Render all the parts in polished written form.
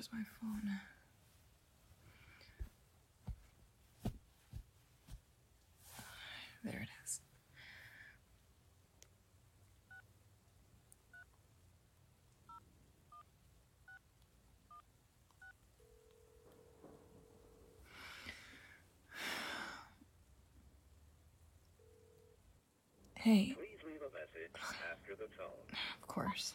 Where's my phone? There it is. Hey. Please leave a message after the tone. Of course.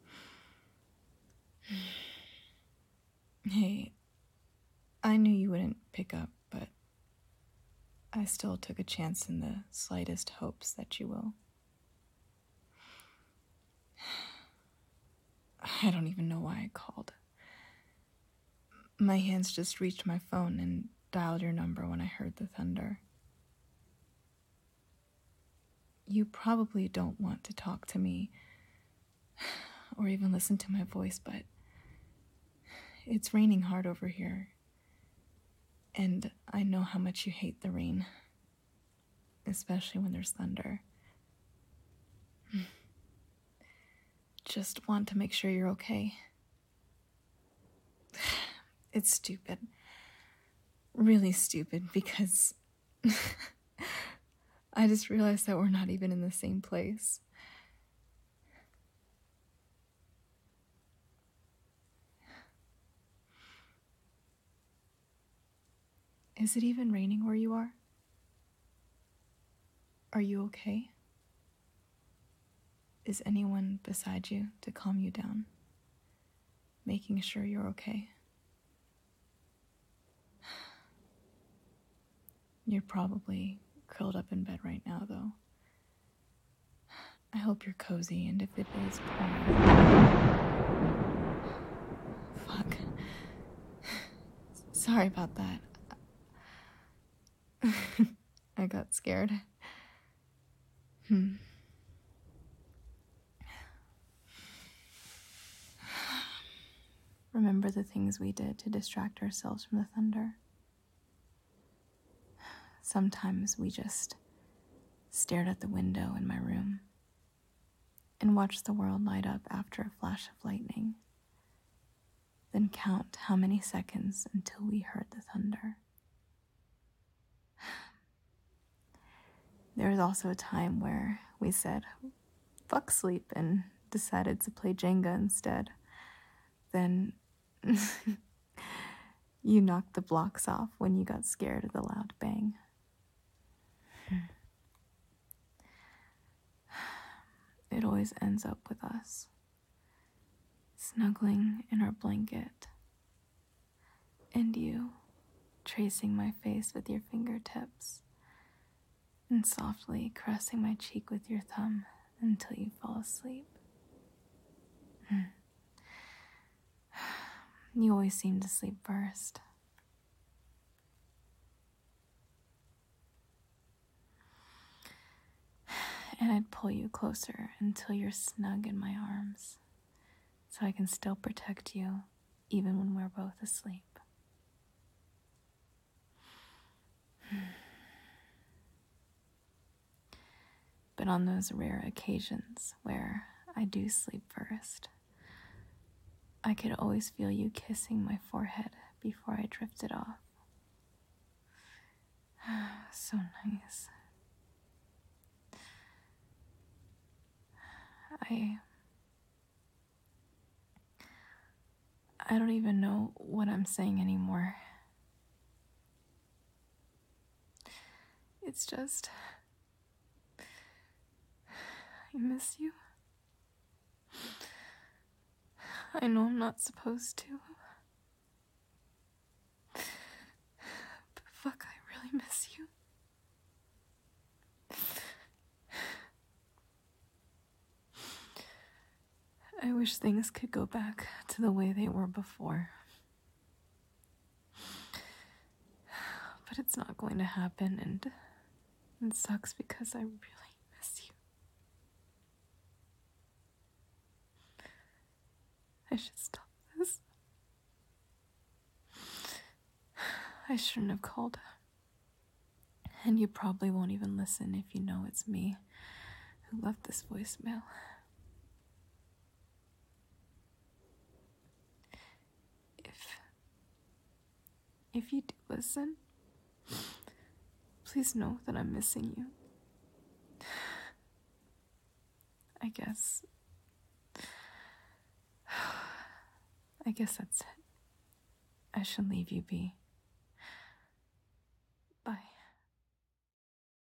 Hey, I knew you wouldn't pick up, but I still took a chance in the slightest hopes that you will. I don't even know why I called. My hands just reached my phone and dialed your number when I heard the thunder. You probably don't want to talk to me or even listen to my voice, but it's raining hard over here. And I know how much you hate the rain, especially when there's thunder. Just want to make sure you're okay. It's stupid. Really stupid, because I just realized that we're not even in the same place. Is it even raining where you are? Are you okay? Is anyone beside you to calm you down, making sure you're okay? You're probably curled up in bed right now, though. I hope you're cozy, and if it is pouring... Fuck. Sorry about that. I got scared. Remember the things we did to distract ourselves from the thunder? Sometimes we just stared at the window in my room and watched the world light up after a flash of lightning, then count how many seconds until we heard the thunder. There was also a time where we said, fuck sleep, and decided to play Jenga instead. Then you knocked the blocks off when you got scared of the loud bang. It always ends up with us, snuggling in our blanket, and you tracing my face with your fingertips and softly caressing my cheek with your thumb until you fall asleep. You always seem to sleep first. And I'd pull you closer until you're snug in my arms, so I can still protect you even when we're both asleep. But on those rare occasions where I do sleep first, I could always feel you kissing my forehead before I drifted off. So nice. I don't even know what I'm saying anymore. It's just, I miss you. I know I'm not supposed to. But fuck, I really miss you. I wish things could go back to the way they were before. But it's not going to happen, and it sucks because I really miss you. I should stop this. I shouldn't have called. And you probably won't even listen if you know it's me who left this voicemail. If if you do listen, please know that I'm missing you. I guess that's it. I should leave you be.